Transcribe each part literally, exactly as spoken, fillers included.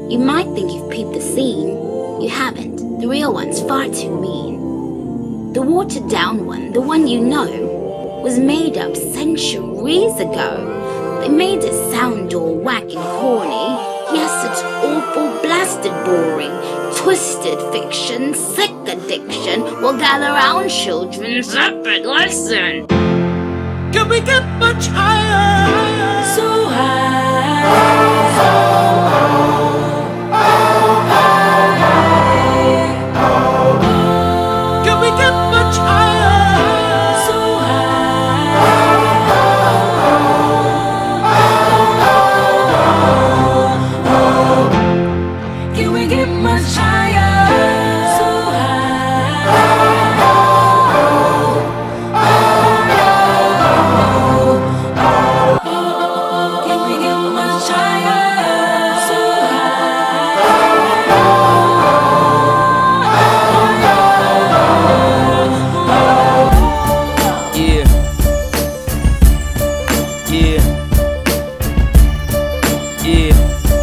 You might think you've peeped the scene. You haven't. The real one's far too mean. The watered down one, the one you know, was made up centuries ago. They made it sound all whack and corny. Yes, it's awful, blasted boring. Twisted fiction, sick addiction. Well, gather round, children, zip it, listen. Can we get much higher? So high, so Can we get much higher? so high. Can we get much higher? So high. Can we get much higher? So Yeah. Yeah. Yeah.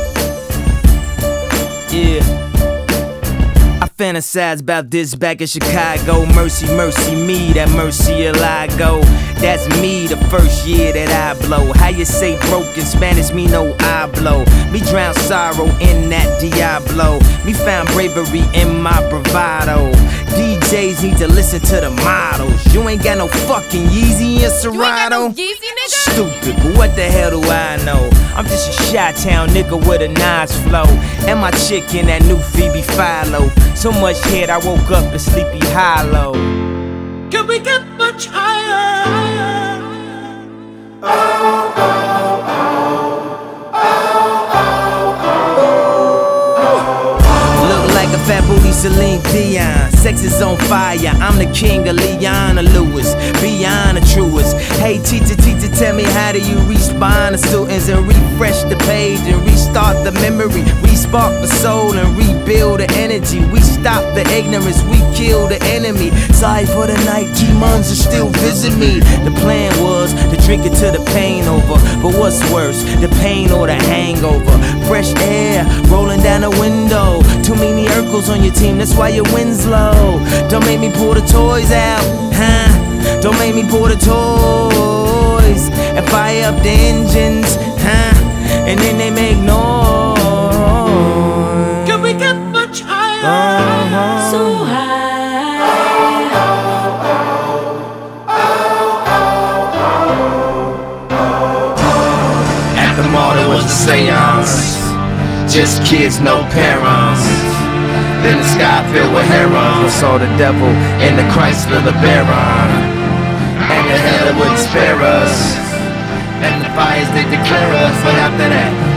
Yeah. I fantasize about this back in Chicago. Mercy, mercy me, that mercy I go. That's me the first year that I blow. How you say broken Spanish, me no I blow. Me drown sorrow in that Diablo. Me found bravery in my bravado. D Js need to listen to the models. You ain't got no fucking Yeezy and Serato. Stupid, but what the hell do I know? I'm just a Chi-Town nigga with a nice flow. And my chick in that new Phoebe Philo. So much head I woke up in Sleepy Hollow. Can we get much higher? Look like a fat booty Celine Dion. Sex is on fire, I'm the king of Leona Lewis. Beyond the truest. Hey teacher, teacher, tell me how do you respawn the students and refresh the page and restart the memory. We spark the soul and rebuild the energy. We stop the ignorance, we kill the enemy. Sorry for the night, G-Mons are still visit me. The plan was to drink it till the pain over. But what's worse, the pain or the hangover? Fresh air rolling down the window. Too many Urkels on your team, that's why your win's low. Don't make me pull the toys out, huh? Don't make me pull the toys and fire up the engines, huh? And then they make noise. Can we get much higher? Uh-huh. so high. At the mall there was a seance. Just kids, no parents. Then the sky filled with herons. We saw the devil in the Chrysler LeBaron. And the hell it wouldn't spare us. And the fires they declare us. But after that